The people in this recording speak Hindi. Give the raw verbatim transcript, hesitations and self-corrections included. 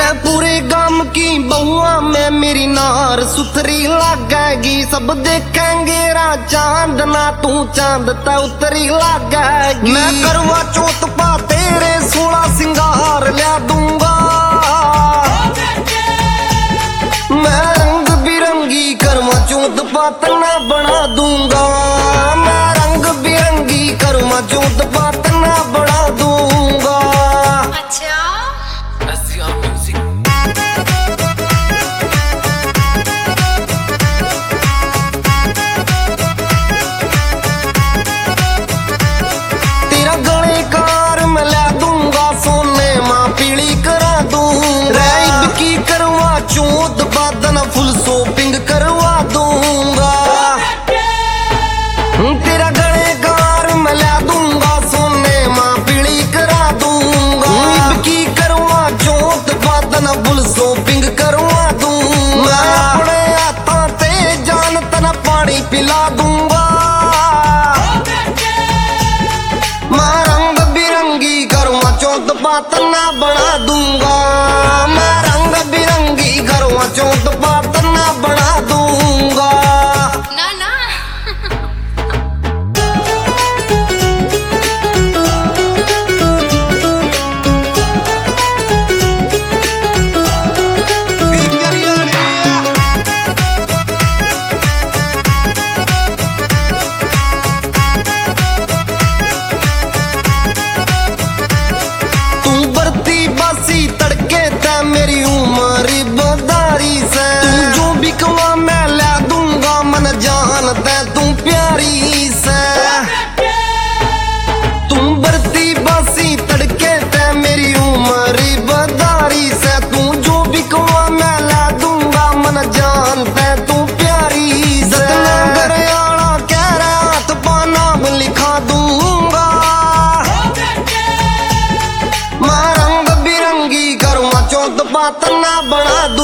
मैं पूरे गांव की बहुआ में मेरी नार सुथरी लागेगी, सब देखेंगे रा चांद ना तू चांद ता उतरी लागेगी। मैं करवा चौथ पा तेरे सोलह सिंगार ला दूंगा, मैं रंग बिरंगी करवा चौथ पातना बना दूंगा, मैं रंग बिरंगी करवा चौथ पातना बना दूंगा। अच्छा चौथ बादन फुल शॉपिंग करवा दूंगा, तेरा गले कार मैं ला दूंगा, सोने माँ पीली करा दूंगा। ईद की करवा चौथ बादन फुल शॉपिंग करवा दूंगा, अपने हाथों ते जान तना पानी पिला दूंगा, मैं रंग बिरंगी करवा चौथ पातना बना दूंगा, मैं रंग बिरंगी करवा चौथ पातना बना दूंगा। ना ना तू बरती बासी तड़के ते मेरी उम्र बदारी से, तू जो भी कमा मैं ला दूंगा, मन जानते तू प्यारी से। तू बरती बासी तड़के ते मेरी उम्र बदारी से, तू जो भी कमा मैं ला दूंगा, मन जानते तू प्यारी से। घर आला कह रहा हाथ पा नाम लिखा दूंगा, मैं रंग बिरंगी करवा चौथ पातना बना